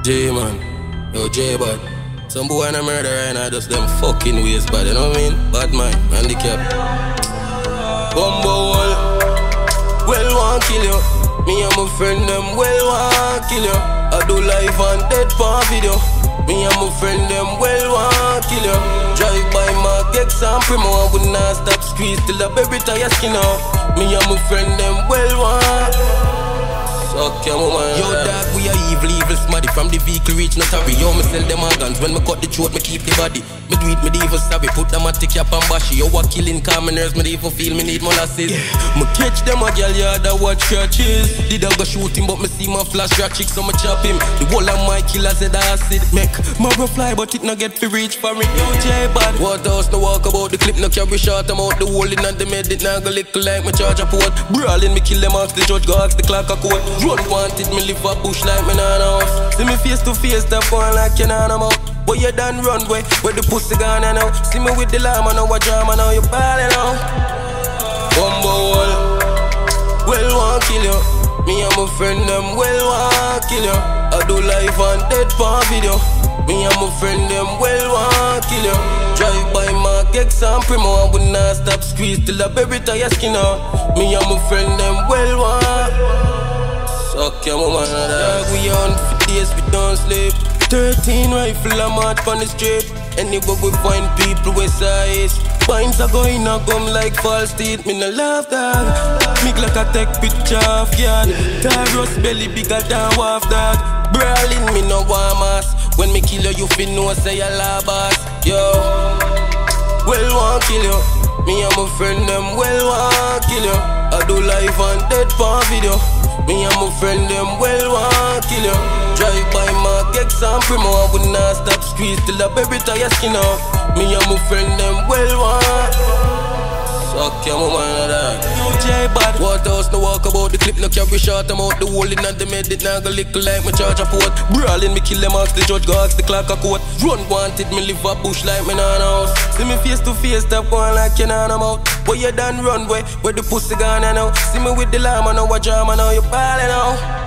J man, yo J bad. Some boy in a murder right now, just them fucking ways bad, you know what I mean? Bad mind, handicap. Bumbo wall, well want kill you. Me and my friend them well want kill you. I do live and dead for video. Me and my friend them well want kill you. Drive by my Gex and Primo, I would not stop squeeze till the baby tie skin out. Me and my friend them well want. Okay, yo dog, we are evil smarty. From the vehicle reach not hurry. Yo, me sell them organs. When me cut the throat, me keep the body. Me do it, me even savvy. Put them a tick up and bashy. Yo, what killing commoners, me even feel me need molasses. Me catch them a girl yard that watch churches. The dog go shoot him, but me see my flash rat chick, so me chop him. The whole of my killers said acid. Make my bro fly, but it no get to reach for me. Yo, J bad. Waterhouse no walk about the clip, no carry shot. I'm out the hole in and the med, it now go little like me charge a port. Brawling, me kill them, ask the judge, go ask the clock a quote. Run wanted, me live a bush like me nana house. See me face to face, step going like you nana mouth. But you done run way, where the pussy gone now. See me with the llama, now a drama, now you ballin' now. Bumbo wall, well want kill you. Me and my friend them well want kill you. I do live and dead for video. Me and my friend them well want kill you. Drive by my Gex and Primo, I would not stop squeeze till the baby tie skin out. Me and my friend them well want. Okay, my man, dog, we on for days, we don't sleep. 13 rifle, I'm out on the street. Anywhere we find people with size. Binds are going a gum like false teeth. Me no laugh, dog. Make like a take picture of yard. Taros belly bigger than waff, dog. Brawling, me no warm ass. When me kill you, you fin know say you love us. Yo, well want kill you. Me and my friend them well want kill you. I do live and dead for video. Me and my friend them well want kill you. Drive by my Gex and Primo, I would not stop squeeze till the baby tie skin out. Me and my friend them well want. Okay, my man, dog. Yo, J bad. Waterhouse no walk about the clip, no carry shot. I'm out the hole in and the med, it now go little like me charge a port. Brawling, me kill them, ask the judge, go ask the clock a quote. Run wanted, me live a bush like me nana house. See me face to face, step going like you nana mouth. But you done run way, where the pussy gone now. See me with the llama, now a drama, now you ballin' now.